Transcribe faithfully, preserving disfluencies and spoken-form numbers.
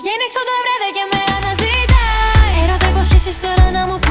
Βγαίνει έξω το βράδυ και με αναζητάει. Έρωτα πως είσαι τώρα να μου πει